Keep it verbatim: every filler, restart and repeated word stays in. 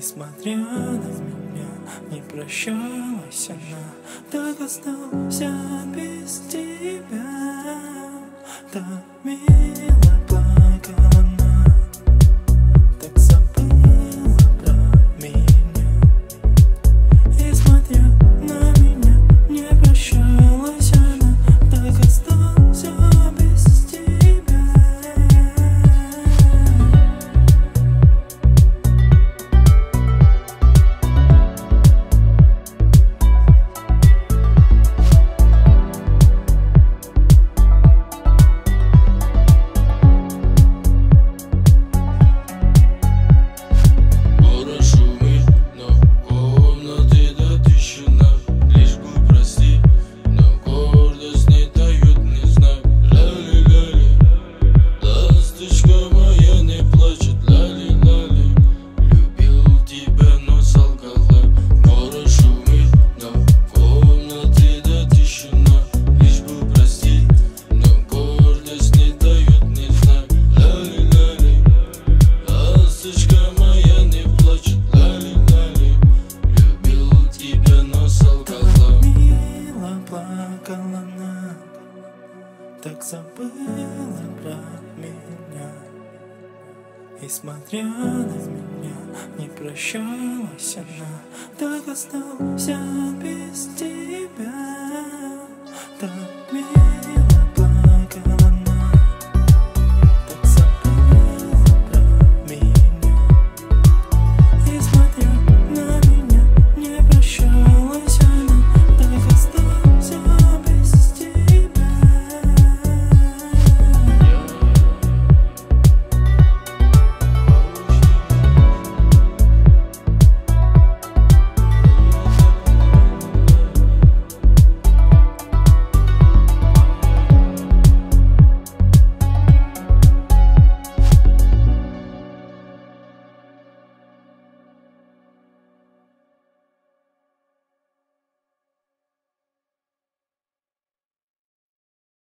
Несмотря на меня, не прощалась она, так остался без тебя. Так мило плакала она, так забыла про меня. Несмотря на меня, не прощалась она, так остался без тебя. Плакала она, так забыла про меня. И смотря на меня, не прощалась она, так остался без тебя. Так